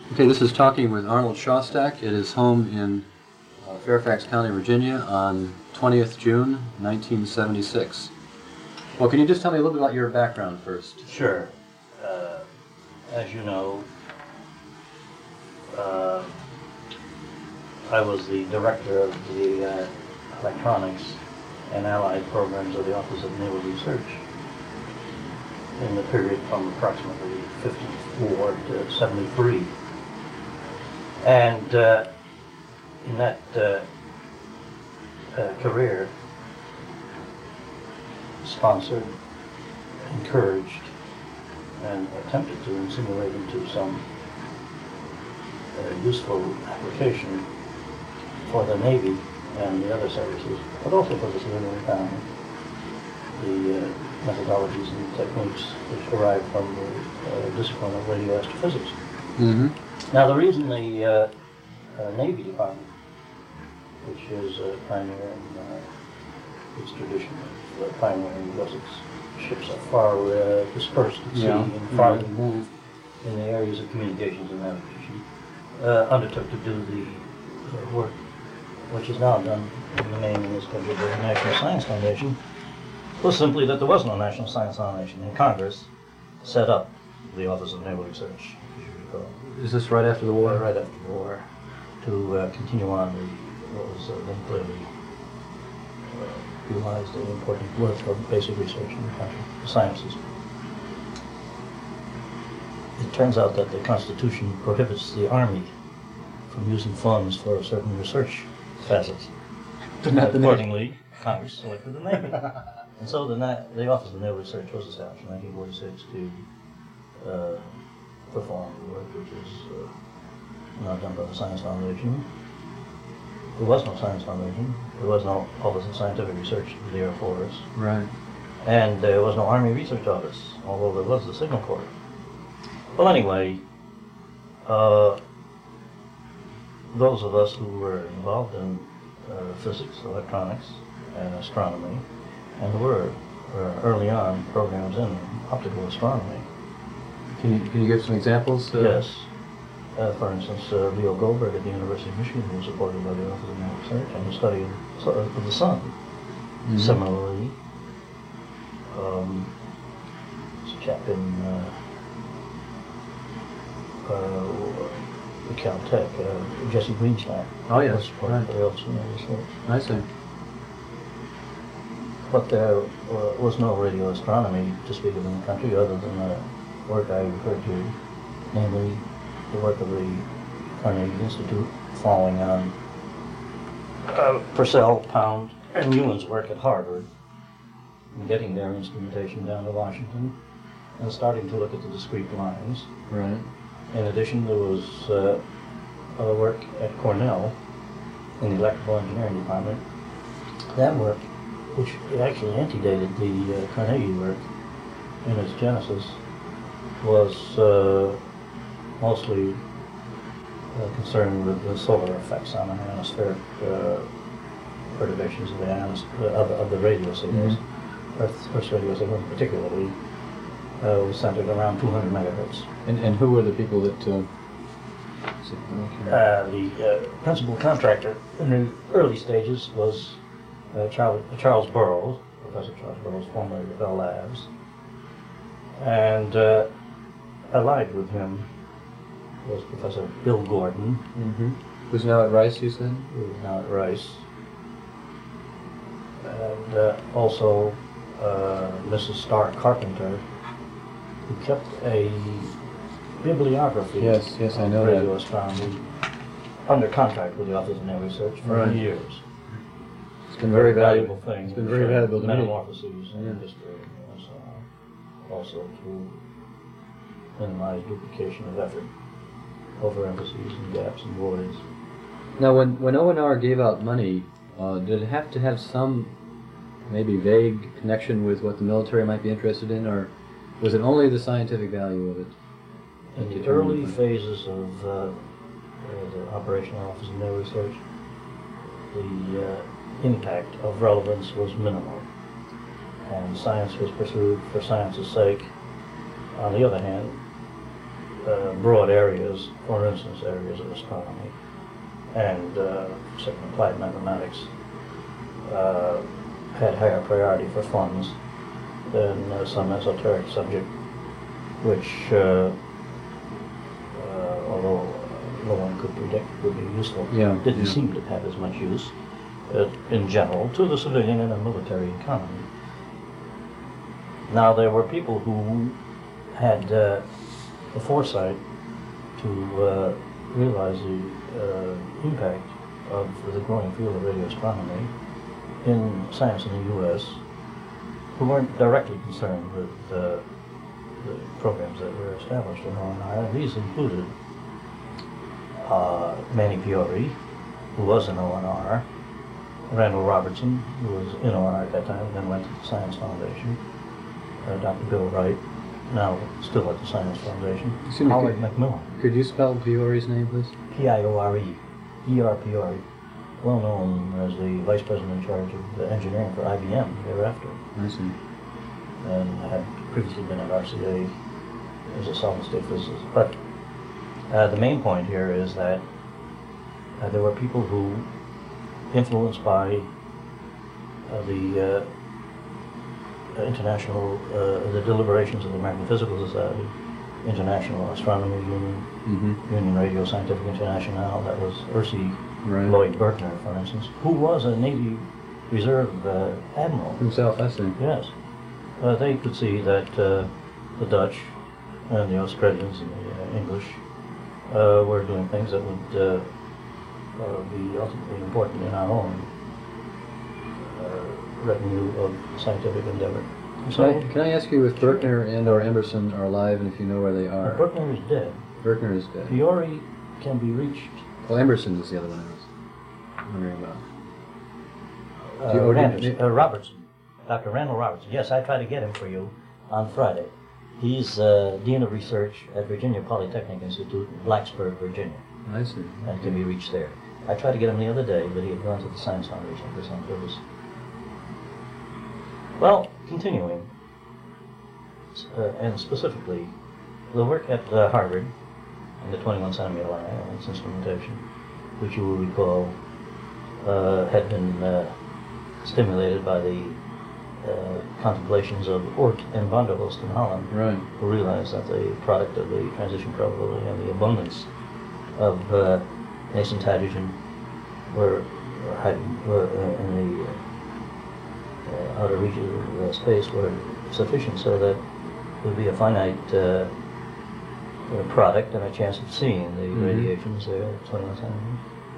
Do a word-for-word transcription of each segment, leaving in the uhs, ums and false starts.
Okay, this is Talking with Arnold Shostak at his home in uh, Fairfax County, Virginia on twentieth of June, nineteen seventy-six. Well, can you just tell me a little bit about your background first? Sure. Uh, as you know, uh, I was the director of the uh, electronics and allied programs of the Office of Naval Research in the period from approximately fifty-four to seventy-three. And uh, in that uh, uh, career, sponsored, encouraged, and attempted to insinuate into some uh, useful application for the Navy and the other services, but also for the civilian economy, the uh, methodologies and techniques which derive from the uh, discipline of radioastrophysics. Mm-hmm. Now, the reason the uh, uh, Navy Department, which is uh, pioneer in uh, its tradition of uh, pioneering because its ships are far uh, dispersed at sea Yeah. and far Mm-hmm. removed in the areas of communications and navigation, uh, undertook to do the uh, work which is now done in the name in this country of the National Science Foundation, was simply that there was no National Science Foundation, and Congress set up the Office of Naval Research, as you recall. Is this right after the war? Right after the war, to uh, continue on the, what was uh, then clearly uh, realized the important work of basic research in the country, the sciences. It turns out that the Constitution prohibits the Army from using funds for certain research facets. But not the Navy. Accordingly, Congress selected the Navy. And so the, Na- the Office of Naval Research was established in nineteen forty-six to uh, perform the work which is uh, now done by the Science Foundation. There was no Science Foundation. There was no Office of Scientific Research of the Air Force. Right. And there was no Army Research Office, although there was the Signal Corps. Well, anyway, uh, those of us who were involved in uh, physics, electronics, and astronomy, and there were uh, early on programs in optical astronomy. Can you, can you give some examples? Uh, Yes. Uh, for instance, uh, Leo Goldberg at the University of Michigan was supported by the Office of Naval Research and the study of, of the sun. Mm-hmm. Similarly, um, there's a chap in uh, uh, Caltech, uh, Jesse Greenstein. Oh, yes, was supported right. by the Office of Naval Research. I see. But there uh, was no radio astronomy to speak of in the country other than the work I referred to, namely the work of the Carnegie Institute following on uh, Purcell, Pound, and Ewan's work at Harvard, and getting their instrumentation down to Washington and starting to look at the discrete lines. Right. In addition, there was uh, other work at Cornell in the electrical engineering department. That work, which actually antedated the uh, Carnegie work in its genesis, was uh, mostly uh, concerned with the solar effects on the atmospheric uh, perturbations of the, atmos- uh, of, of the radio signals. Mm-hmm. Earth's first radio signal particularly uh, was centered around two hundred megahertz. And and who were the people that? Uh, uh, the uh, principal contractor in the early stages was uh, Charles, Charles Burroughs, Professor Charles Burroughs, formerly of Bell Labs, and uh, allied with him was Professor Bill Gordon, mm-hmm. Who's now at Rice, you said? who is now at Rice, and uh, also uh, Missus Starr Carpenter, who kept a bibliography Yes, yes, I of know radio that. astronomy under contract with the Office of Naval Research for Right. years. It's been very valuable. thing. It's been very valuable to me. Metamorphoses in Yeah. history and so on. Also to minimize duplication of effort, overemphases and gaps and voids. Now, when when O N R gave out money, uh, did it have to have some maybe vague connection with what the military might be interested in, or was it only the scientific value of it? In the early phases of uh, uh, the operational Office of Naval Research, the uh, impact of relevance was minimal, and science was pursued for science's sake. On the other hand, uh, broad areas, for instance, areas of astronomy and uh, certain applied mathematics, uh, had higher priority for funds than uh, some esoteric subject, which, uh, uh, although no one could predict would be useful, Yeah, didn't yeah. seem to have as much use uh, in general to the civilian and the military economy. Now, there were people who had uh, the foresight to uh, realize the uh, impact of the growing field of radio astronomy in science in the U S, who weren't directly concerned with uh, the programs that were established in O N R. These included uh, Manny Fiore, who was in O N R, Randall Robertson, who was in O N R at that time, then went to the Science Foundation, uh, Doctor Bill Wright, now still at the Science Foundation, Excuse me, Howard could- McMillan, Could you spell Fiore's name, please? P I O R E, E R P R E, well known as the Vice President in charge of uh, engineering for I B M thereafter, I see. and had previously been at R C A as a solid-state physicist. But uh, the main point here is that uh, there were people who, influenced by uh, the uh, international, uh, the deliberations of the American Physical Society, International Astronomy Union, Mm-hmm. Union Radio Scientific International, that was Ursi Right. Lloyd Berkner, for instance, who was a Navy Reserve uh, admiral. Himself, I see. Yes. Uh, they could see that uh, the Dutch and the Australians and the uh, English uh, were doing things that would uh, uh, be ultimately important in our own uh, retinue of scientific endeavor. Can I, can I ask you if Berkner and or Emerson are alive and if you know where they uh, are? Berkner is dead. Berkner is dead. Fiore can be reached. Well, Emerson is the other one I was wondering about. Uh, Do you- or do you- Randerson- uh, Robertson, Doctor Randall Robertson. Yes, I tried to get him for you on Friday. He's uh, Dean of Research at Virginia Polytechnic Institute in Blacksburg, Virginia, I see. and can be reached there. I tried to get him the other day, but he had gone to the Science Foundation for some purpose. Well, continuing, uh, and specifically, the work at uh, Harvard in the twenty-one centimeter line and its instrumentation, which you will recall uh, had been uh, stimulated by the uh, contemplations of Oort and Van der Hulst in Holland, Right. who realized that the product of the transition probability and the abundance of uh, nascent hydrogen were, were, hyd- were uh, in the uh, outer reaches of uh, space were sufficient so that there would be a finite uh, uh, product and a chance of seeing the Mhm. radiations there at twenty-one centimeters.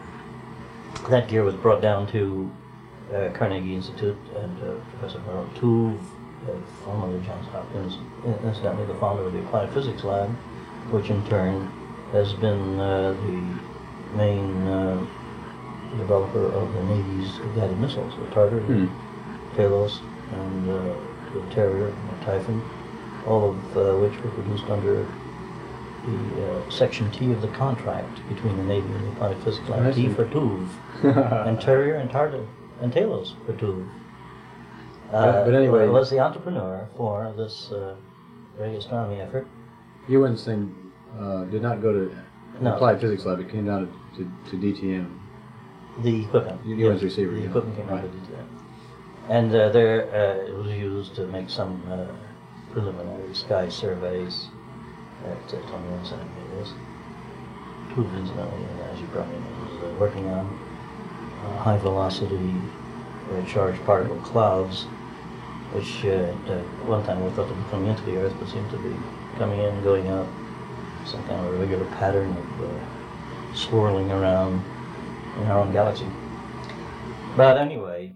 That gear was brought down to uh, Carnegie Institute, and uh, Professor Harold Tuve, uh, formerly Johns Hopkins, in- incidentally the founder of the Applied Physics Lab, which in turn has been uh, the main uh, developer of the Navy's guided missiles, the Tartar, Hmm. Talos, and uh, the Terrier, and the Typhon, all of uh, which were produced under the uh, Section T of the contract between the Navy and the Applied Physics I Lab, T see. for Tuve, and Terrier and Tartar, and Talos for Tuve. Uh, But- but anyway- was the entrepreneur for this uh, radio astronomy effort. You went saying uh, did not go to No. Applied Physics Lab. It came down to, to, to D T M. The equipment. You- you went to receiver, The yeah. equipment came out Right. of the that. And uh, there uh, it was used to make some uh, preliminary sky surveys at uh, twenty-one centimeters. Tuve, incidentally, as you probably know, was uh, working on uh, high velocity uh, charged particle clouds, which uh, at uh, one time we thought to be coming into the Earth, but seemed to be coming in, going up, some kind of a regular pattern of uh, swirling around in our own galaxy. But anyway,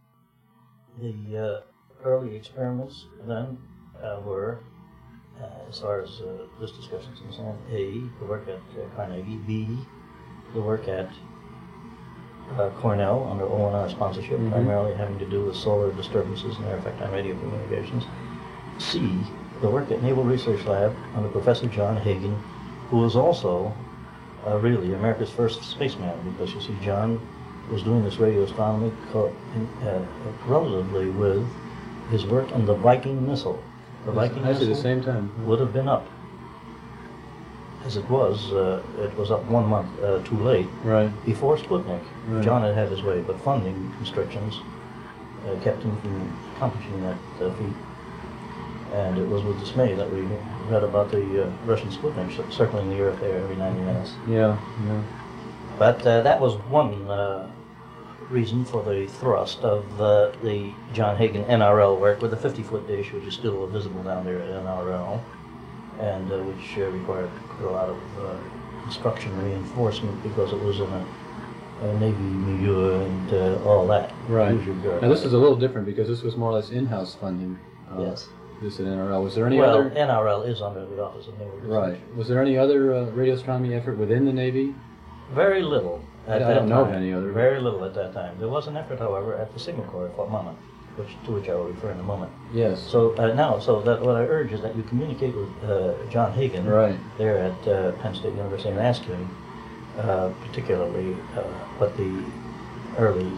the uh, early experiments then uh, were, uh, as far as uh, this discussion is concerned, A, the work at uh, Carnegie, B, the work at uh, Cornell under O N R sponsorship, Mhm. primarily having to do with solar disturbances and their effect on radio communications. C, the work at Naval Research Lab under Professor John Hagen, who was also uh, really America's first spaceman, because you see, John was doing this radio astronomy co- in, uh, relatively with his work on the Viking missile. The Viking I see, missile the same time. would have been up as it was, uh, it was up one month uh, too late. Right. Before Sputnik, Right. John had had his way, but funding constrictions uh, kept him from accomplishing that uh, feat. And it was with dismay that we read about the uh, Russian Sputnik circling the Earth there every ninety minutes. Yeah, yeah. But uh, that was one uh, reason for the thrust of uh, the John Hagen N R L work with the fifty-foot dish, which is still visible down there at N R L, and uh, which uh, required quite a lot of uh, construction reinforcement because it was in a, a Navy milieu and uh, all that. Right. Use your guard. Now this is a little different because this was more or less in-house funding. Uh, Yes. This at N R L. Was there any well, other? N R L is under the Office of Naval Research. Right. Was there any other uh, radio astronomy effort within the Navy? Very little at I that don't know time. of any other. Very little at that time. There was an effort, however, at the Signal Corps at Fort Monmouth, which, to which I will refer in a moment. Yes. So uh, now, so that what I urge is that you communicate with uh, John Hagen Right. there at uh, Penn State University and ask him, uh, particularly uh, what the early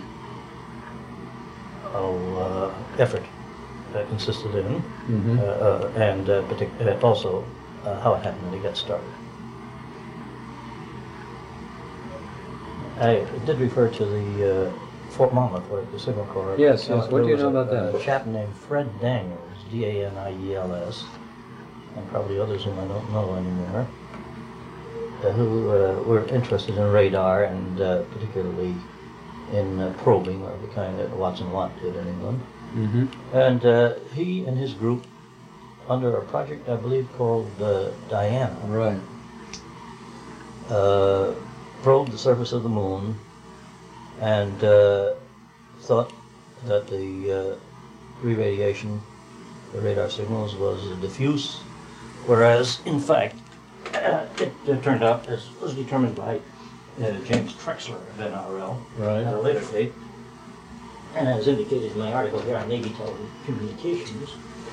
oh, uh, effort uh, consisted in, Mm-hmm. uh, uh, and uh, partic- uh, also uh, how it happened that he got started. I did refer to the uh, Fort Monmouth work, the Signal Corps. Yes, yes. What do you There know was about a, that? A chap named Fred Daniels, D A N I E L S, and probably others whom I don't know anymore, uh, who uh, were interested in radar and uh, particularly in uh, probing of the kind that Watson Watt did in England. Mm-hmm. And uh, he and his group, under a project I believe called uh, Diana, Right. uh, probed the surface of the moon and uh, thought that the uh, re-radiation, the radar signals, was diffuse, whereas in fact uh, it, it turned out, as was determined by uh, James Trexler of N R L Right. at a later date, and as indicated in my article here on Navy Telecommunications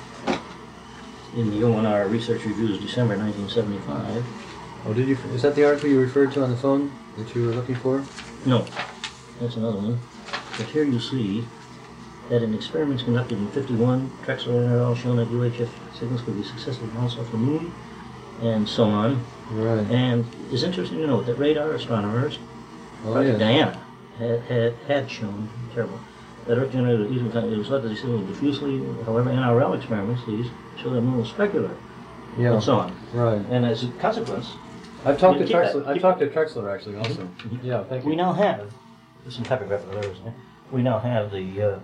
in the O N R Research Reviews, December nineteen seventy-five. Oh, did you? Is that the article you referred to on the phone that you were looking for? No, that's another one. But here you see that in experiments conducted in fifty-one, Trexler and al. Shown that U H F signals could be successfully bounced off the moon, and so on. Right. And it's interesting to note that radar astronomers, Oh, Project yes. Diana, had, had, had shown, terrible, that Earth generated using it was thought that these signals diffusely. However, N R L experiments, these show that the moon was specular, Yeah. and so on. Right. And as a consequence, I've talked to Keep that- Trexler. I've keep- talked to Trexler actually also. Mhm. Yeah. Thank you. we now have, there's some typographical errors in there, we now have the uh,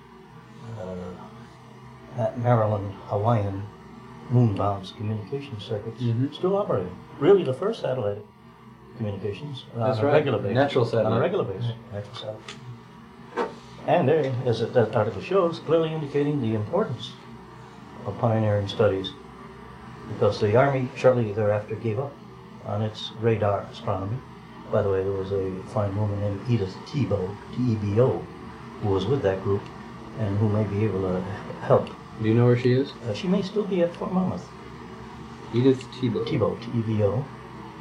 uh, Maryland Hawaiian moon-bound communication circuits Mhm. still operating. Really the first satellite communications on That's a right. regular basis. Natural On a satellite. regular basis. Natural satellite. And there, as it, that article shows, clearly indicating the importance of pioneering studies, because the Army shortly thereafter gave up on its radar astronomy. By the way, there was a fine woman named Edith Tebow, T E B O, who was with that group and who may be able to help. Do you know where she is? Uh, she may still be at Fort Monmouth. Edith Tebow. Tebow, T E B O.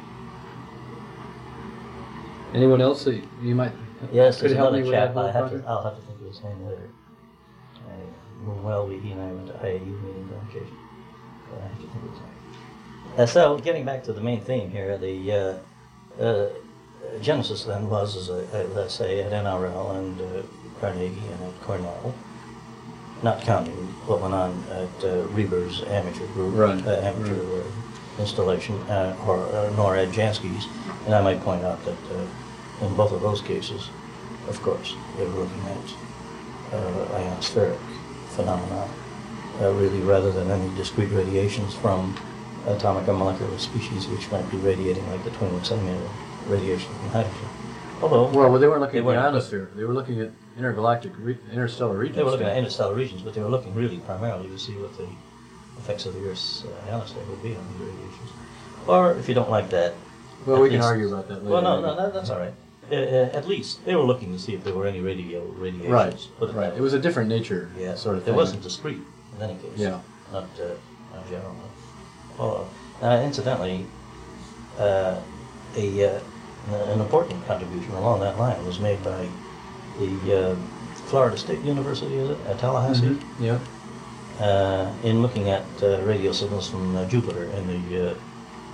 Anyone else that you might? Yes, Could there's you help me another with chap. that I little have to, project? I'll have to think of his name later. Uh, well, we, he and I went to I A U meetings on occasion. But I have to think of his name. Uh, so, getting back to the main theme here, the uh, uh, genesis then was, as a, uh, let's say, at N R L and uh, Carnegie and at Cornell, not counting what went on at uh, Reber's amateur group, Right, uh, amateur right. uh, installation, uh, or uh, nor at Jansky's. And I might point out that uh, in both of those cases, of course, they were looking at uh, ionospheric phenomena, uh, really, rather than any discrete radiations from atomic or molecular species which might be radiating like the twenty-one centimeter radiation from hydrogen. Although, Well, they weren't looking They at the weren't. ionosphere. They were looking at intergalactic, re- interstellar regions. they were looking at interstellar regions, but they were looking really primarily to see what the effects of the Earth's uh, ionosphere would be on these radiations. Or, if you don't like that, Well, at we can least- argue about that later. Well, no, no, that, that's all right. Uh, uh, at least they were looking to see if there were any radio radiations. Right, Put it right. that It was a different nature, Yeah, sort of it thing. wasn't discrete in any case. Yeah. Not, uh, not general. Well, uh, incidentally, uh, a uh, an important contribution along that line was made by the uh, Florida State University, is it, at Tallahassee, Mhm. Yeah. uh, in looking at uh, radio signals from uh, Jupiter in the uh,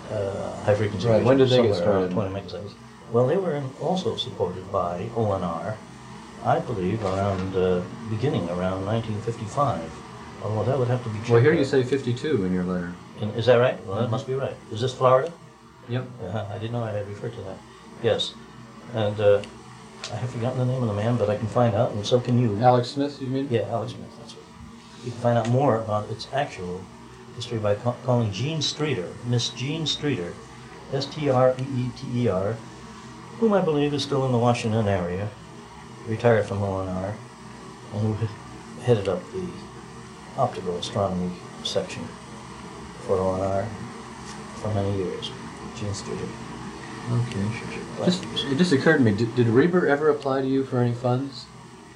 uh, high frequency. Right. When did they get somewhere around started? twenty megaseconds. Well, they were in, also supported by O N R, I believe, around uh, beginning around nineteen fifty-five. Although that would have to be checked. Well, here you out. say fifty-two in your letter. In, is that right? Well, that Mhm. must be right. Is this Florida? Yep. Uh-huh. I didn't know I had referred to that. Yes. And uh, I have forgotten the name of the man, but I can find out, and so can you. Alex Smith, you mean? Yeah, Alex Smith, that's right. You can find out more about its actual history by ca- calling Jean Streeter, Miss Jean Streeter, S T R E E T E R, whom I believe is still in the Washington area, retired from O N R, and who had headed up the optical astronomy section for O N R for many years. Jean Streeter. Okay. Sure, sure. Just, it just occurred to me, did, did Reber ever apply to you for any funds?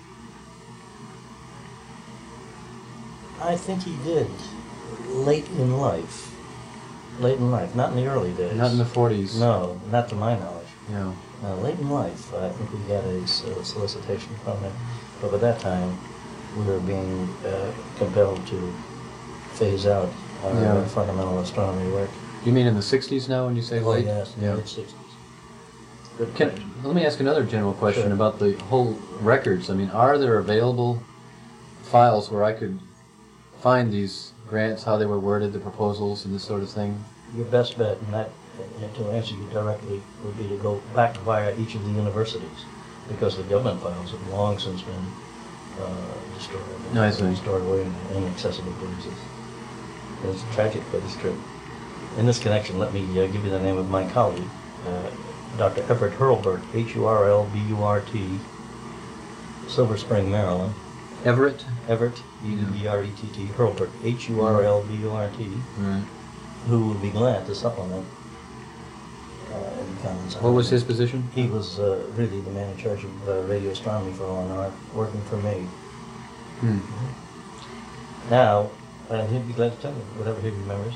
I think he did late in life. Late in life, not in the early days. Not in the forties. No, not to my knowledge. Yeah. Uh, late in life, I think we got a s- a solicitation from him, but by that time we were being uh, compelled to phase out our Yeah. fundamental astronomy work. You mean in the sixties now when you say Oh late? yes, in Yeah. the mid sixties. Good Can, question. let me ask another general question Sure. about the whole records. I mean, are there available files where I could find these grants, how they were worded, the proposals, and this sort of thing? Your best bet, and that, and to answer you directly, would be to go back via each of the universities, because the government files have long since been uh, destroyed. No, I see. Stored away in inaccessible places. It's tragic, but it's true. In this connection, let me uh, give you the name of my colleague, uh, Doctor Everett Hurlburt, H U R L B U R T, Silver Spring, Maryland. Everett? Everett, E V R E T T, Hurlburt, H U R L B U R T, Right. who would be glad to supplement uh, any comments. I What was have. his position? He was uh, really the man in charge of uh, radio astronomy for O N R, working for me. Hmm. Now, and he'd be glad to tell you whatever he remembers.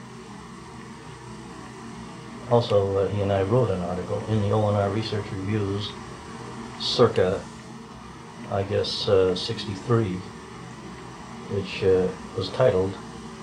Also, uh, he and I wrote an article in the O N R Research Reviews circa, I guess, uh, sixty-three, which uh, was titled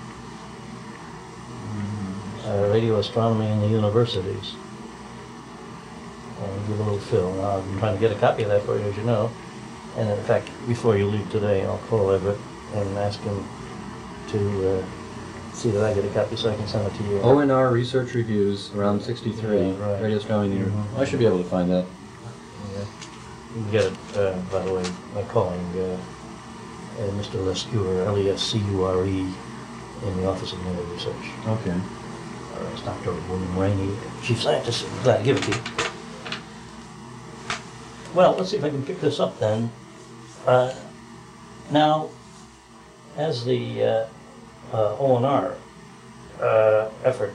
uh, Radio Astronomy in the Universities. I'll give a little fill. Now, I've been trying to get a copy of that for you, as you know. And in fact, before you leave today, I'll call Everett and ask him to uh, see that I get a copy so I can send it to you. O N R Research Reviews, around sixty-three, Yeah, right. Radio Astronomy Year. Mhm. I should be able to find that. Yeah. You can get it, uh, by the way, by calling uh, uh, Mister Lescure, L E S C U R E, in the Office of Naval Research. Okay. Or it's Doctor William Rainey, Chief Scientist. I'm glad to give it to you. Well, let's see if I can pick this up then. Uh, now, as the uh, uh, O N R uh, effort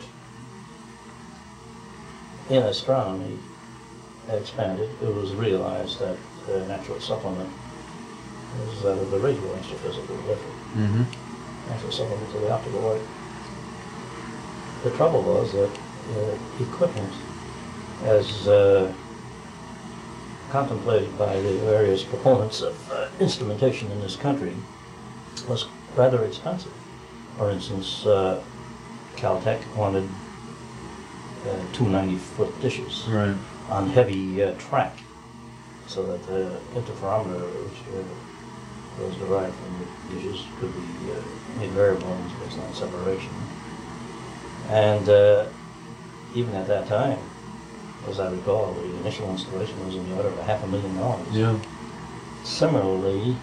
in astronomy expanded, it was realized that the natural supplement was that of the radio astrophysical effort, Mm-hmm. natural supplement to the optical work. The trouble was that uh, equipment, as uh, contemplated by the various proponents of uh, instrumentation in this country, was rather expensive. For instance, uh, Caltech wanted uh, two ninety-foot dishes Right. on heavy uh, track, so that the interferometer, which uh, was derived from the dishes, could be uh, made variable in space-line separation. And uh, even at that time, as I recall, the initial installation was in the order of a half a million dollars. Yeah. Similarly,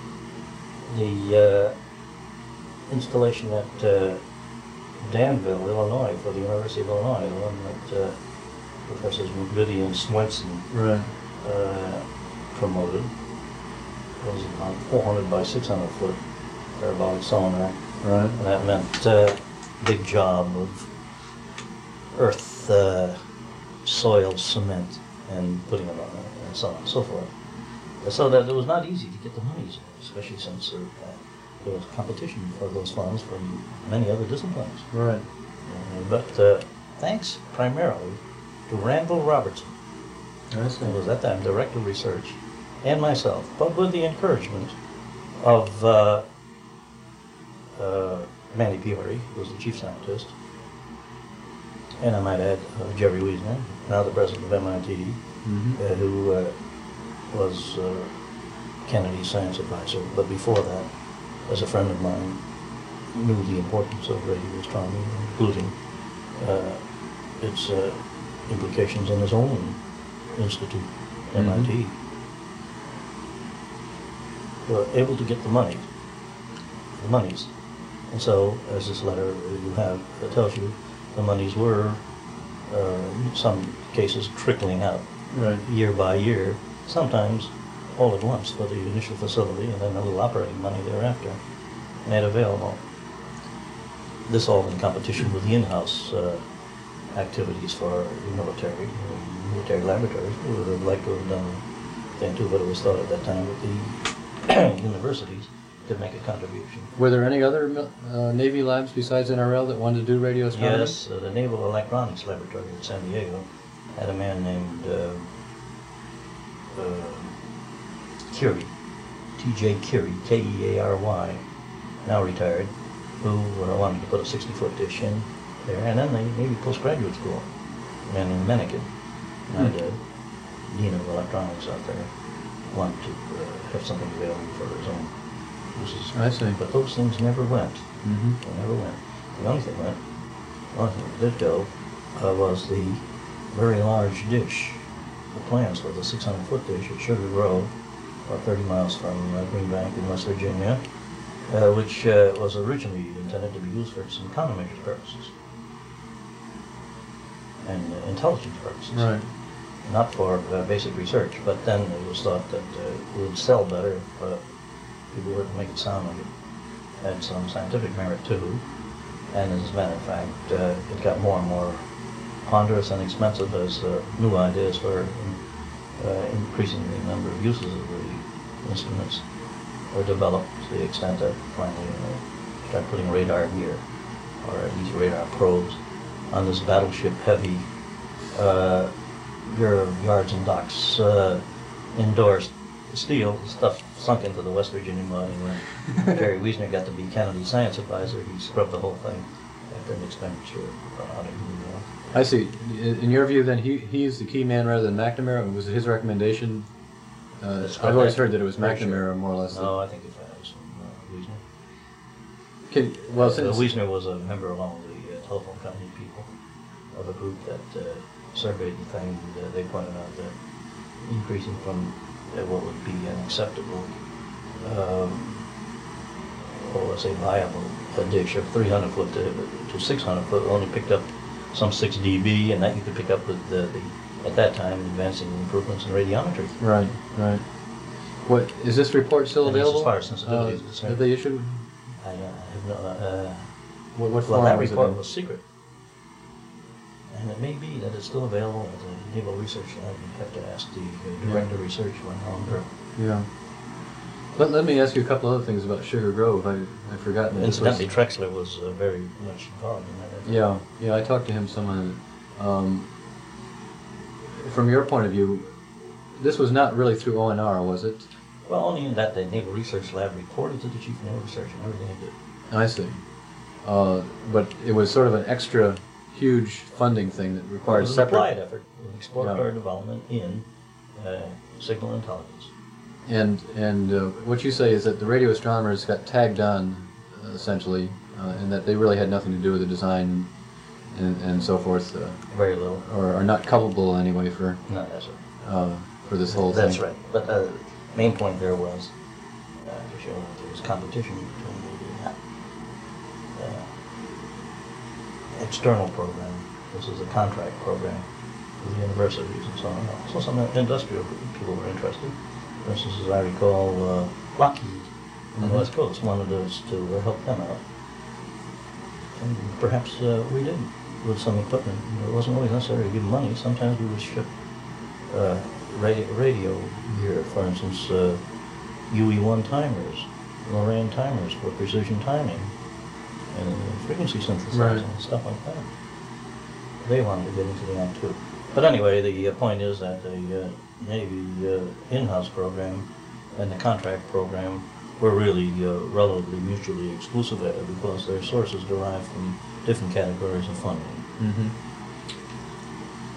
the uh, installation at uh, Danville, Illinois, for the University of Illinois, the one that uh, Professors McVitie and Swenson Right. uh, promoted, was about four hundred by six hundred foot parabolic sonar. Right. And that meant uh, big job of earth, uh, soil, cement, and putting it on it, and so on and so forth. So that it was not easy to get the monies, especially since uh, there was competition for those funds from many other disciplines. Right. Uh, but uh, thanks primarily to Randall Robertson, I see. who was at that time director of research, and myself, but with the encouragement of uh, uh, Manny Piori, who was the chief scientist, and I might add uh, Jerry Wiesner, now the president of M I T, Mm-hmm. uh, who uh, was uh, Kennedy's science advisor, but before that, as a friend of mine, knew the importance of radio astronomy, including uh, its uh, implications in his own institute, Mm-hmm. M I T. Were able to get the money, the monies. And so, as this letter you have uh, tells you, the monies were, uh, in some cases, trickling out Right. year by year, sometimes all at once for the initial facility and then a little operating money thereafter made available. This all in competition with the in-house uh, activities for the military, uh, military laboratories. We would have liked to have done the thing too, but it was thought at that time that the universities could make a contribution. Were there any other mil- uh, Navy labs besides N R L that wanted to do radio astronomy? Yes, uh, the Naval Electronics Laboratory in San Diego had a man named uh, uh, Curie, T J Curie, K E A R Y, now retired, who uh, wanted to put a sixty-foot dish in there, and then the Navy postgraduate school, a man named Menniken, now Hmm. dead, Dean of Electronics out there, wanted to uh, have something available for his own uses. I see. But those things never went. Mm-hmm. They never went. The only thing went, the only thing that did go, uh, was the very large dish. The plans for the six hundred foot dish at Sugar Grove, about thirty miles from uh, Green Bank in West Virginia, uh, which uh, was originally intended to be used for some countermeasures purposes and uh, intelligence purposes. Right. Not for uh, basic research, but then it was thought that uh, it would sell better if uh, people were to make it sound like it had some scientific merit too. And as a matter of fact, uh, it got more and more ponderous and expensive as uh, new ideas were uh, increasing the number of uses of the instruments were developed to the extent that finally uh, started putting radar gear, or at least radar probes, on this battleship-heavy uh, Bureau of Yards and Docks uh, endorsed steel stuff sunk into the West Virginia mud, and when Jerry Wiesner got to be Kennedy's science advisor, he scrubbed the whole thing after an expenditure of about one hundred million dollars. I see. In in your view, then, he he's the key man rather than McNamara? Was it his recommendation? Uh, That's I've always correct. heard that it was Pretty sure. McNamara, more or less. No, I think it was uh, Wiesner. Can, well, Uh, since, Wiesner was a member along with the uh, telephone company people of a group that uh, surveyed the thing. And, uh, they pointed out that increasing from uh, what would be an acceptable, um, or let's say viable, a dish of three hundred foot to, to six hundred foot only picked up some six D B, and that you could pick up with the, the at that time advancing improvements in radiometry. right, right. What is this report still At least available? as far as sensitivity is Uh, concerned. have they issued? I, uh, have no, uh, What, what well, form that was it report in? was secret. And it may be that it's still available at the Naval Research Lab. You have to ask the uh, director of research when Helen Burke. Yeah. Let, let me ask you a couple other things about Sugar Grove. I, I've forgotten. that this was- Incidentally, Trexler was uh, very much involved in that. effort. Yeah, yeah, I talked to him some on it. Um, from your point of view, this was not really through O N R, was it? Well, only in that the Naval Research Lab reported to the Chief of Naval Research and everything it did. I see. Uh, but it was sort of an extra huge funding thing that It required was an separate. applied effort in exploratory Yeah. development in uh, signal intelligence. And and uh, what you say is that the radio astronomers got tagged on, uh, essentially, uh, and that they really had nothing to do with the design and, and so forth, uh, Very little. or are not culpable anyway for No, that's right. uh, for this whole That's thing. right. But the main point there was uh, to show that there was competition between the uh, external program. This is a contract program with the universities and so on. So some industrial people were interested. For instance, as I recall, uh, Lockheed on Mhm. the West Coast wanted us to uh, help them out. And perhaps uh, we did with some equipment. It wasn't always necessary to give money. Sometimes we would ship uh, radio, radio gear, for instance, uh, U E one timers, Loran timers for precision timing, and frequency synthesis Right. and stuff like that. They wanted to get into the act too. But anyway, the uh, point is that the uh, Navy uh, in-house program and the contract program were really uh, relatively mutually exclusive uh, because their sources derived from different categories of funding. Mm-hmm.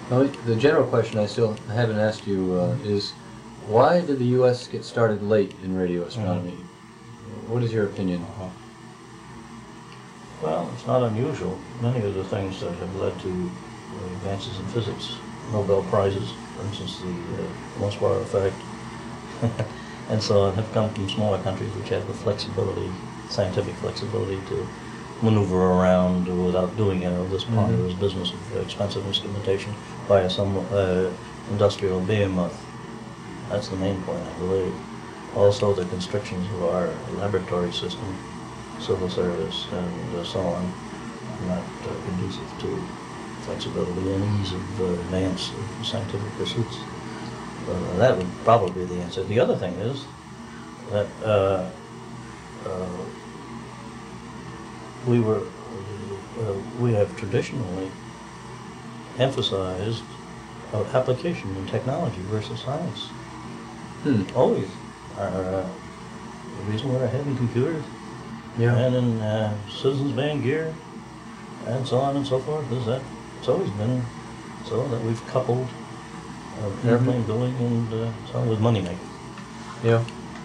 Well, the general question I still haven't asked you uh, is, why did the U S get started late in radio astronomy? Mm-hmm. What is your opinion? Uh-huh. Well, it's not unusual. Many of the things that have led to uh, advances in physics, Nobel Prizes, for instance, the uh, Mossbauer effect, and so on, have come from smaller countries which have the flexibility, scientific flexibility to maneuver around without doing you know, this part mm-hmm. of this business of expensive instrumentation by some uh, industrial behemoth. That's the main point, I believe. Also, the constrictions of our laboratory system, civil service, and uh, so on, are not uh, conducive to flexibility and ease of uh, advance of scientific pursuits. Uh, that would probably be the answer. The other thing is that uh, uh, we were, uh, we have traditionally emphasized uh, application in technology versus science. Hmm. Always. Our, uh, the reason we're ahead in computers Yeah. and in uh, citizens band gear and so on and so forth is that it's always been so that we've coupled uh, mm-hmm. airplane building and uh, so on with money making. Yeah.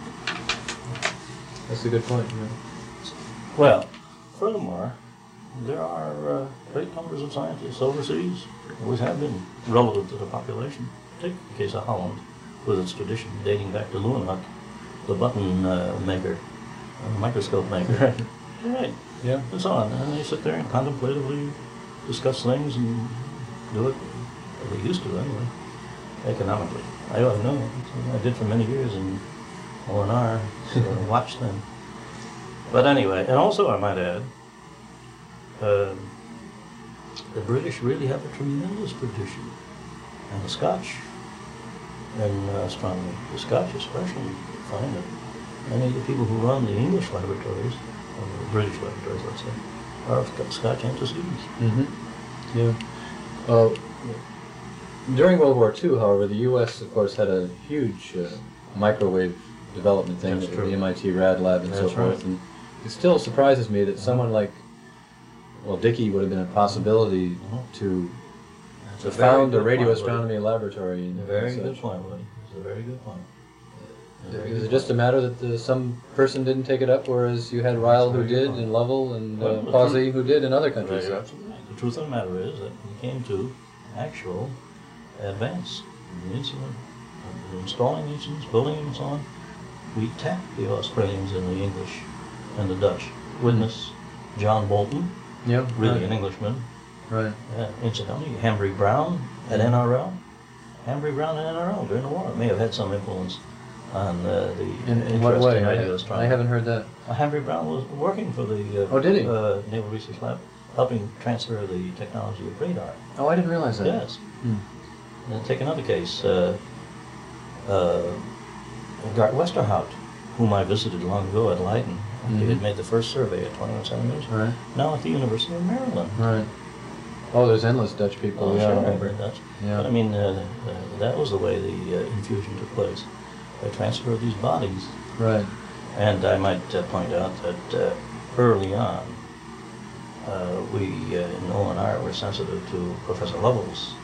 That's a good point. Yeah. Well, furthermore, there are uh, great numbers of scientists overseas, always have been, relative to the population. Take the case of Holland, with its tradition dating back to Leeuwenhoek, the button uh, maker, uh, microscope maker. Right. Right. Yeah. And so on. And they sit there and contemplatively discuss things and do it, or they used to anyway, economically. I don't know. I did for many years in O N R, so I watched them. But anyway, and also I might add, uh, the British really have a tremendous tradition, and the Scotch in uh, astronomy. The Scotch especially find that many of the people who run the English laboratories, or the British laboratories, let's say, are Scotch antecedents. Mm-hmm. Yeah. Uh, during World War Two, however, the U S, of course, had a huge uh, microwave development thing, That's the true. M I T Rad Lab and That's so forth. right. And it still surprises me that someone like, well, Dickey would have been a possibility Mhm. to That's to a very found a good radio point, astronomy laboratory. Woody. And A very such. good point, Woody. It's a very good point. A very Is good it just a point. matter that uh, some person didn't take it up, whereas you had Ryle who Very good did, point. and Lovell, and Well, uh, the Pawsey truth- who did in other countries? You're absolutely right. The truth of the matter is that we came to actual advance in the instrument, uh, installing instruments, building them and so on. We tapped the Australians and the English and the Dutch. Witness John Bolton, Yeah, really right. an Englishman. Right. Uh, incidentally, Hambry Brown at N R L. Hambry Brown at N R L during the war may have had some influence on uh, the In, in what interest way? in I, radio ha- astronomy. I haven't heard that. Uh, Hambry Brown was working for the uh, Oh, did he? uh, Naval Research Lab, helping transfer the technology of radar. Oh, I didn't realize that. Yes. Hmm. And take another case. Uh, uh, Gart Westerhout, whom I visited long ago at Leiden. He Mhm. had made the first survey at twenty-one centimeters. Right. Now at the University of Maryland. Right. Oh, there's endless Dutch people. Oh, yeah. sure, right. very Dutch. Yeah. But I mean, uh, uh, that was the way the uh, infusion took place. By transfer of these bodies. Right. And I might uh, point out that uh, early on, uh, we uh, in O N R were sensitive to Professor Lovell's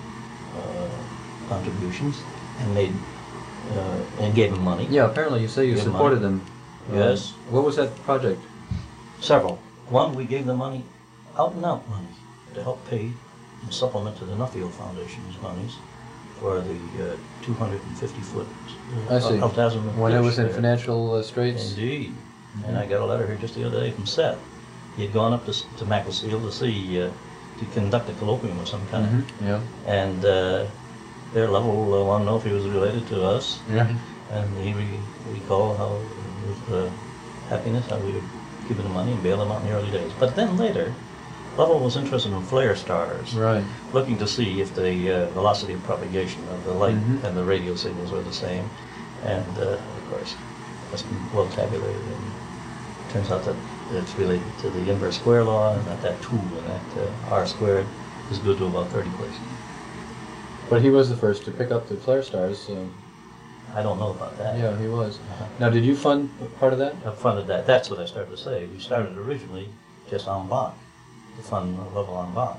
uh, contributions and made uh, and gave him money. Yeah. Apparently, you say you Give supported money. them. Yes. Uh, what was that project? Several. One, we gave them money, out and out money, to help pay and supplement to the Nuffield Foundation's monies for the uh, two hundred fifty foot I see. Altazimuth When it dish was in there. financial uh, straits. Indeed. And I got a letter here just the other day from Seth. He had gone up to, s- to Macclesfield to see, uh, to conduct a colloquium of some kind. Mm-hmm. Yeah. And uh, their level uh, wanted to know if he was related to us. Yeah. And he re- recalled how, with uh, happiness, how we would give him the money and bail him out in the early days. But then later, Lovell was interested in flare stars, Right. looking to see if the uh, velocity of propagation of the light Mhm. and the radio signals were the same. And uh, of course, that's been well tabulated. And it turns out that it's related to the inverse square law, and that that two and that uh, r squared is good to about thirty places. But he was the first to pick up the flare stars. So I don't know about that. yeah, he was. Uh-huh. Now, did you fund part of that? I funded that. That's what I started to say. We started originally just en banc, to fund the level en banc.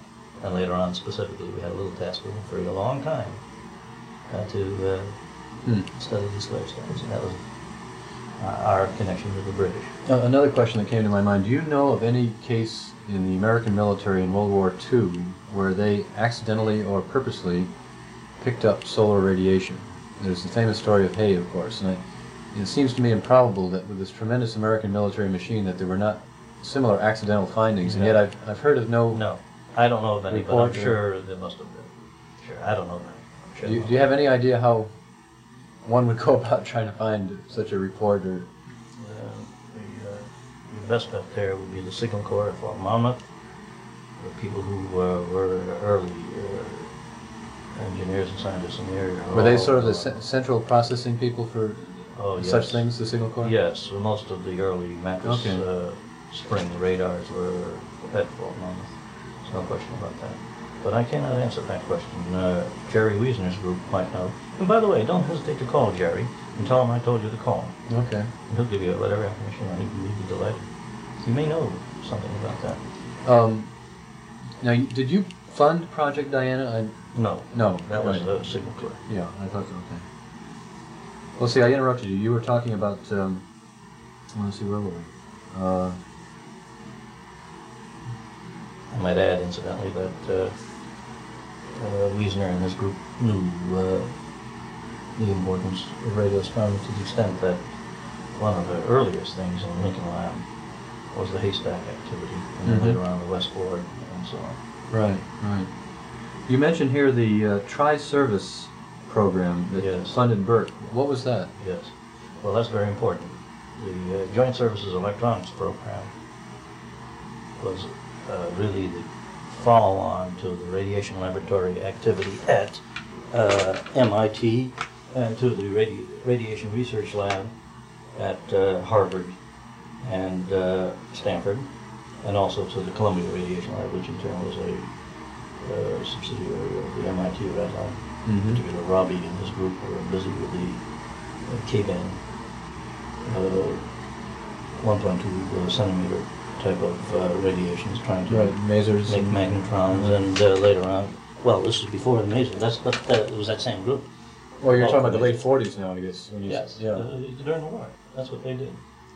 And later on, specifically, we had a little task force for a long time uh, to uh, Hmm. study these flare stars, and that was uh, our connection with the British. Uh, another question that came to my mind, do you know of any case in the American military in World War Two where they accidentally or purposely picked up solar radiation? There's the famous story of Hay, of course, and I, it seems to me improbable that with this tremendous American military machine that there were not similar accidental findings, and No. yet I've, I've heard of no... No, I don't know of any, but I'm Report, sure there must have been. Sure, I don't know of any. I'm sure Do you, there do you have any idea how one would go about trying to find such a report? Or Uh, the, uh, the best bet there would be the Signal Corps at Fort Monmouth, the people who uh, were early uh, engineers and scientists in the area. were they all, sort of the uh, ce- central processing people for oh, yes. such things, the Signal Corps? Yes, most of the early mattress Okay. uh, spring radars were at Fort Monmouth. There's no question about that. But I cannot answer that question. Uh, Jerry Wiesner's group might know. And by the way, don't hesitate to call Jerry and tell him I told you to call him. Okay. And he'll give you whatever information you need. He'd be delighted. You may know something about that. Um, now, you- did you fund Project Diana? I, No, no. that was right. the Signal Corps. Yeah, I thought so, okay. Well, see, I interrupted you. You were talking about, um, let's see, where were we? Uh, I might add, incidentally, that uh, uh, Wiesner and his group knew uh, the importance of radio astronomy to the extent that one of the earliest things in Lincoln Lab was the haystack activity, and then Mhm. later on the West Ward and so on. right, right. You mentioned here the uh, Tri-Service program that Yes. funded Burke. What was that? Yes. Well, that's very important. The uh, Joint Services Electronics Program was uh, really the follow-on to the radiation laboratory activity at uh, M I T and to the radi- Radiation Research Lab at uh, Harvard and uh, Stanford, and also to the Columbia Radiation Lab, which in turn was a uh, subsidiary of the M I T Red Lab. In Mm-hmm. particular, Robbie and his group were busy with the uh, K-band, uh, one point two centimeter type of uh, radiations, trying to Right, masers. make and- magnetrons, and uh, later on, well, this is before the maser. That's but that, it was that same group. Well, you're Oh, talking about the maser. late forties now, I guess. When you Yes, Yeah. uh, during the war. That's what they did.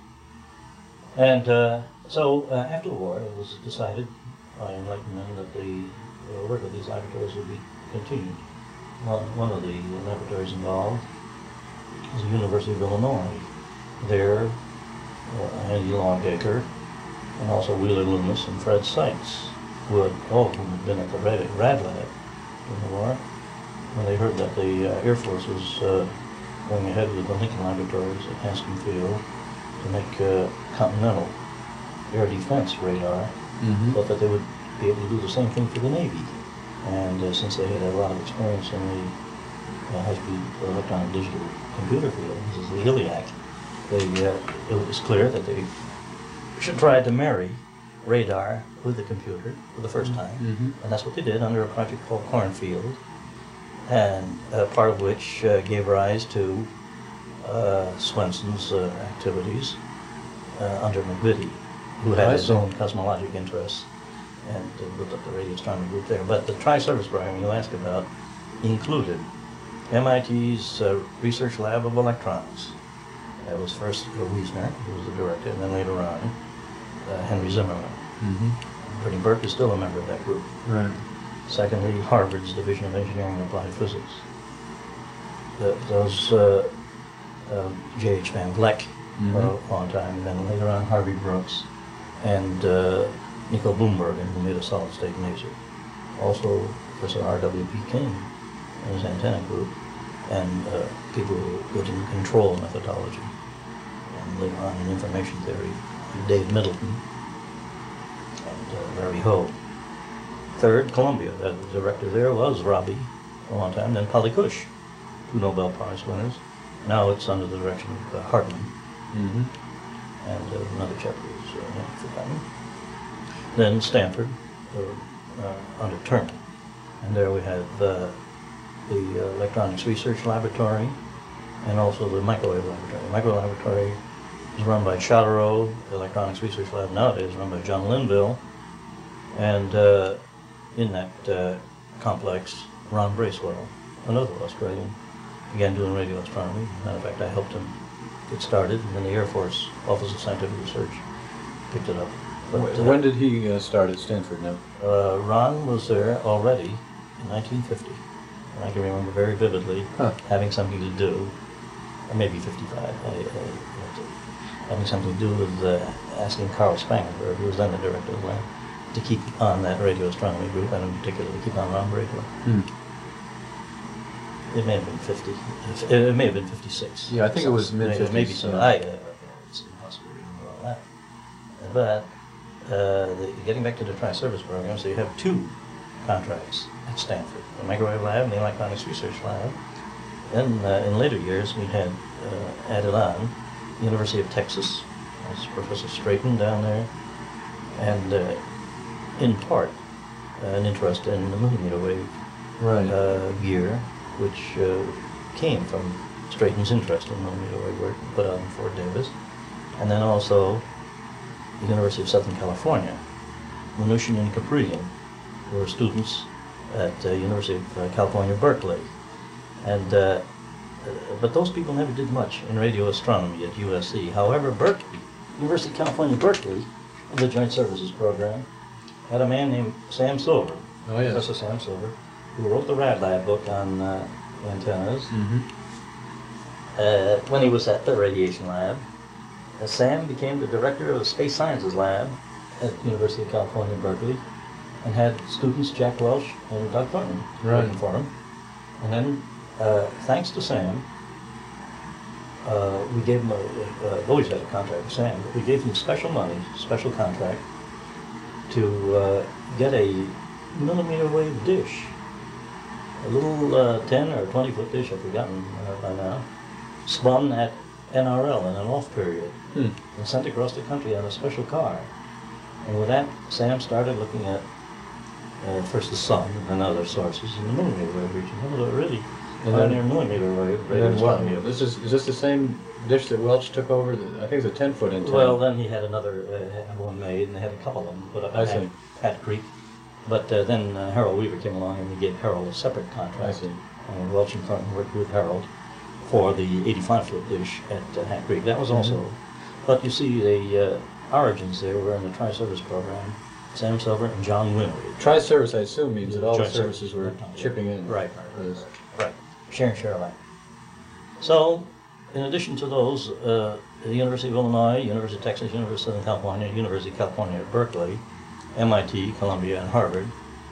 And uh, so uh, after the war, it was decided by Enlightenment that the uh, work of these laboratories would be continued. One, one of the laboratories involved was the University of Illinois. There, uh, Andy Longacre, and also Wheeler Loomis and Fred Seitz, who had all of whom had been at the Rad, Rad Lab during the war, when they heard that the uh, Air Force was uh, going ahead with the Lincoln Laboratories at Hanscom Field to make uh, continental air defense radar, Mm-hmm. thought that they would be able to do the same thing for the Navy. And uh, since they had a lot of experience in the uh, high-speed electronic digital computer field, this is the ILIAC, they, uh, it was clear that they should try to marry radar with the computer for the first time. Mm-hmm. And that's what they did under a project called Cornfield, and uh, part of which uh, gave rise to uh, Swenson's uh, activities uh, under McVitie, who had I his see. own cosmologic interests and uh, built up the radio astronomy group there. But the Tri-Service program you asked about included M I T's uh, Research Lab of Electronics. That was first uh, Wiesner, who was the director, and then later on uh, Henry Zimmerman. Mm-hmm. Bernie Burke is still a member of that group. Right. Secondly, Harvard's Division of Engineering and Applied Physics. The, those uh, uh, J H Van Vleck Mhm. for a long time, and then later on Harvey Brooks and uh, Nico Bloomberg, who made a solid-state maser. Also, Professor R W P King and his antenna group, and uh, people who were good in control methodology. And later on in information theory, Dave Middleton and uh, Larry Ho. Third, Columbia. The director there was Robbie for a long time, then Polly Cush, two Nobel Prize winners. Now it's under the direction of uh, Hartman Mm-hmm. and uh, another chap who's uh, not forgotten. Then Stanford, uh, uh, under Turner. And there we have uh, the uh, Electronics Research Laboratory and also the Microwave Laboratory. The Microwave Laboratory is run by Chartereau. The Electronics Research Lab nowadays is run by John Linville. And uh, in that uh, complex, Ron Bracewell, another Australian, began doing radio astronomy. Matter of fact, I helped him get started, and then the Air Force Office of Scientific Research picked it up. But, uh, when did he uh, start at Stanford now? Uh, Ron was there already in nineteen fifty, and I can remember very vividly Huh. having something to do, or maybe fifty-five, I, I, having something to do with uh, asking Carl Spangenberg, who was then the director of the lab, to keep on that radio astronomy group, and in particular to keep on Ron Bracewell. Hmm. It may have been fifty. It may have been fifty-six. Yeah, I think it was mid-fifties. Maybe so. Yeah. I, uh, it's impossible to remember all that. But uh, the, getting back to the tri-service program, so you have two contracts at Stanford, the Microwave Lab and the Electronics Research Lab. Then uh, in later years, we had uh, added on University of Texas, that's Professor Straighten down there, and uh, in part uh, an interest in the millimeter wave Right. uh, gear, which uh, came from Straighten's interest in millimeter wave work put on Fort Davis, and then also the University of Southern California. Mnuchin and Kaprylian were students at uh, University of uh, California, Berkeley, and uh, uh, but those people never did much in radio astronomy at U S C. However, Berkeley, University of California, Berkeley, the Joint Services Program, had a man named Sam Silver, Oh, yes. Professor Sam Silver, who wrote the Rad Lab book on uh, antennas. Mm-hmm. Uh, when he was at the radiation lab, uh, Sam became the director of the Space Sciences Lab at the University of California, Berkeley, and had students Jack Welch and Doug Thornton Right. working for him. And then, uh, thanks to Sam, uh, we gave him a, uh, always had a contract with Sam, but we gave him special money, special contract, to uh, get a millimeter wave dish. A little uh, ten or twenty foot dish, I've forgotten uh, by now, spun at N R L in an off period, Hmm. and sent across the country on a special car. And with that, Sam started looking at uh, first the sun and other sources in the millimeter wave region. It was a really And pioneer then- millimeter wave And radio then what? astronomy. This is is this the same dish that Welch took over? The, I think it's a ten foot antenna. Well, then he had another uh, one made, and they had a couple of them put up I at see. Hat Creek. But uh, then uh, Harold Weaver came along, and we gave Harold a separate contract. I see. And Welch and Thornton worked with Harold for the eighty-five foot dish at uh, Hat Creek. That was also, Mm-hmm. but you see the uh, origins there were in the tri-service program. Sam Silver and John Winnery. Tri-service, I assume, means that all the Joint services were services. chipping in. Right, for this. right. Share and share alike. So, in addition to those, uh, the University of Illinois, University of Texas, University of Southern California, University of California at Berkeley, M I T, Columbia, and Harvard,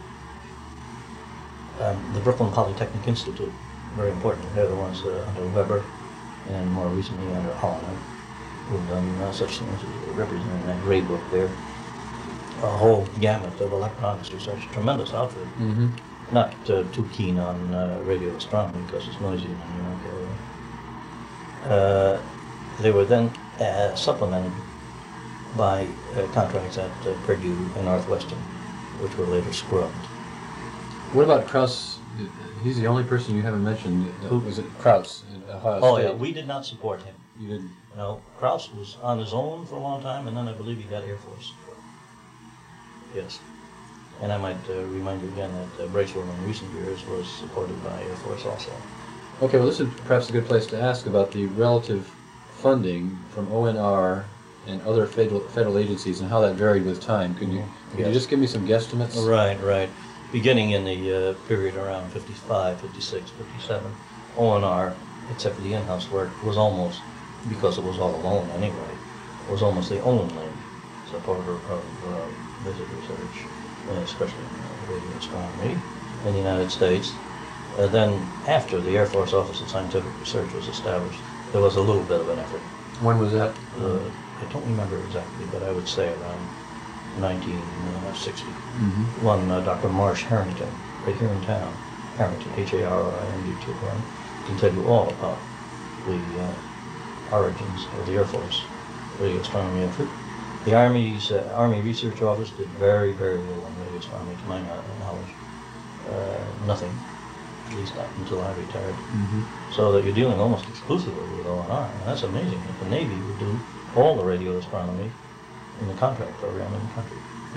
um, the Brooklyn Polytechnic Institute, very important. They're the ones uh, under Weber, and more recently under Holland, who've done uh, such things as representing that grade book there. A whole gamut of electronics research, tremendous outfit. Mm-hmm. Not uh, too keen on uh, radio astronomy because it's noisy in the New York area. Uh, they were then uh, supplemented by uh, contracts at uh, Purdue and Northwestern, which were later scrubbed. What about Krauss? He's the only person you haven't mentioned. Uh, Who? Was it Krauss at Ohio Oh State? yeah, we did not support him. You didn't. No, Krauss was on his own for a long time, and then I believe he got Air Force support. Yes. And I might uh, remind you again that uh, Bracewell in recent years was supported by Air Force also. Okay, well, this is perhaps a good place to ask about the relative funding from O N R and other federal, federal agencies and how that varied with time. Could you, could Yes. you just give me some guesstimates? Right, right. Beginning in the uh, period around fifty-five, fifty-six, fifty-seven, O N R, except for the in-house work, was almost, because it was all alone anyway, was almost the only supporter of uh, visit research, uh, especially in radio astronomy in the United States. Uh, then, after the Air Force Office of Scientific Research was established, there was a little bit of an effort. When was that? Uh, I don't remember exactly, but I would say around nineteen sixty. Mm-hmm. One, uh, Doctor Marsh Harrington, right here in town, Harrington, H A R R I N D T O N, can tell you all about the uh, origins of the Air Force radio astronomy effort. The Army's uh, Army Research Office did very, very little on radio astronomy, to my knowledge. Uh, nothing, at least not until I retired. Mm-hmm. So that you're dealing almost exclusively with O N R. And that's amazing that the Navy would do all the radio astronomy in the contract program in the country.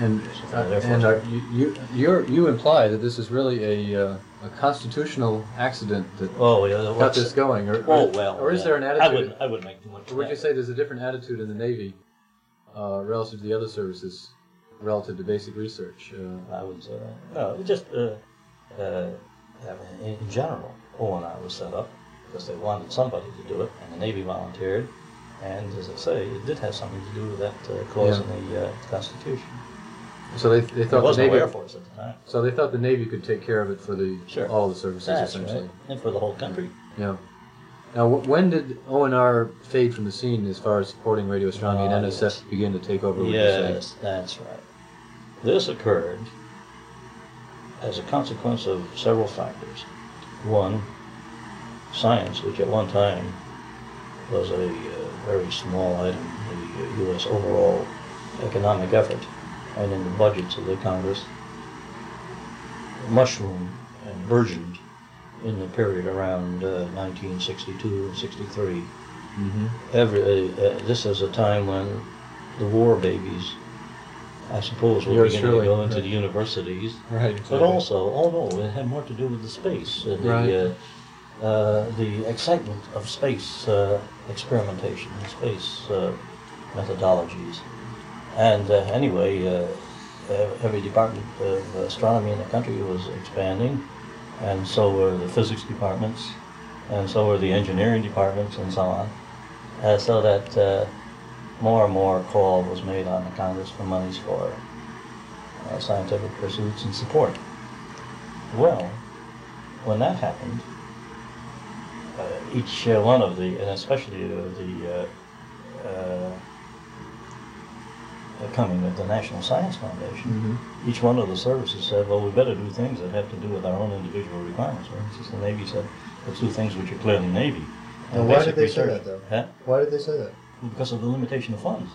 And So uh, therefore- and uh, you you you're, you imply that this is really a uh, a constitutional accident that Oh, yeah. got what's- this going, or, Oh, or, well. or is yeah. there an I attitude? wouldn't, I wouldn't make too much of Or would you that. say there's a different attitude in the Navy uh, relative to the other services, relative to basic research? Uh, I wouldn't say that. No, it just, uh, uh, in, in general, O N I was set up because they wanted somebody to do it, and the Navy volunteered. And as I say, it did have something to do with that uh, clause Yeah. in the uh, Constitution. so they they There thought was the no Navy. Air Force at the time. So they thought the Navy could take care of it for the Sure. all the services That's essentially. right. And for the whole country. Yeah. Now, wh- when did O N R fade from the scene as far as supporting radio astronomy and Ah, N S F yes. begin to take over? Would you say? Yes, that's right. This occurred as a consequence of several factors. One, science, which at one time was a uh, very small item in the U S overall economic effort and in the budgets of the Congress, mushroomed and burgeoned in the period around uh, nineteen sixty-two and sixty-three. Mm-hmm. Every, uh, uh, this is a time when the war babies, I suppose, were Yours beginning truly, to go into right. the universities. Right. But also, oh no, it had more to do with the space, uh, the, Right. uh, uh, the excitement of space uh, experimentation and space uh, methodologies. And uh, anyway, uh, uh, every department of astronomy in the country was expanding, and so were the physics departments, and so were the engineering departments, and so on. Uh, so that uh, more and more call was made on the Congress for monies for uh, scientific pursuits and support. Well, when that happened, uh, each uh, one of the, and especially uh, the uh, uh, coming of the National Science Foundation, Mm-hmm. each one of the services said, well, we better do things that have to do with our own individual requirements. For instance, the Navy said, let's do things which are clearly Navy. And why basic did they say research- that, though? Huh? Why did they say that? Because of the limitation of funds.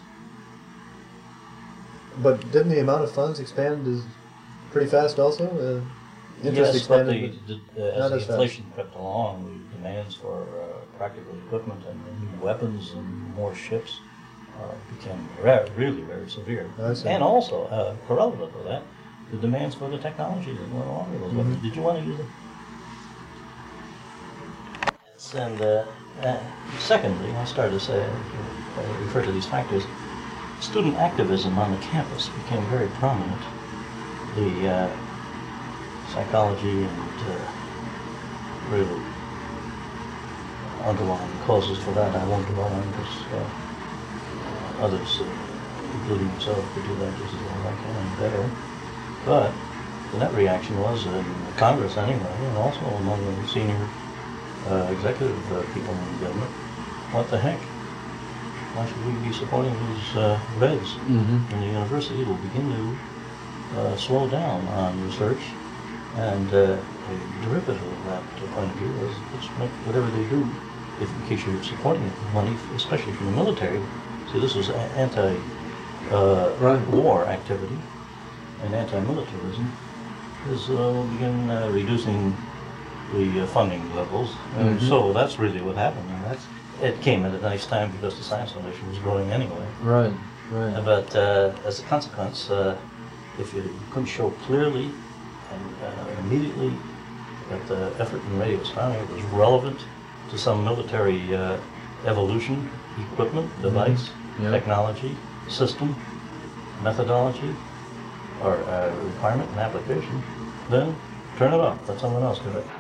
But didn't the amount of funds expand as pretty fast also? Uh, interest Yes, but expanded. the, but- the, uh, not as the as fast. inflation crept along, the demands for uh, practical equipment and new weapons and more ships uh, became re- really very severe. I see. And also, uh, correlative to that, the demands for the technology that went along with those Mm-hmm. weapons. Did you want to use it? Yes, and uh, uh, secondly, I started to say, uh, refer to these factors, student activism on the campus became very prominent. The uh, psychology and uh, really underlying causes for that I won't dwell on because uh, others, uh, including myself, could do that just as well as I can and better. But the net reaction was in Congress anyway, and also among the senior uh, executive uh, people in the government, what the heck? Why should we be supporting these uh, reds Mm-hmm. in the university? It will begin to uh, slow down on research. And uh, a derivative of that point of view is let's make whatever they do, if in case you're supporting it with money, especially from the military. See, this was a- anti uh, Right. war activity and anti-militarism. Is uh, will begin uh, reducing the uh, funding levels, and Mhm. so that's really what happened. And that's it came at a nice time because the Science Foundation was growing anyway. Right. Right. But uh, as a consequence, uh, if you couldn't show clearly and uh, immediately that the effort in radio astronomy was relevant to some military uh, evolution, equipment, device, Yeah. technology, system, methodology, or uh, requirement and application, then turn it off. Let someone else do it.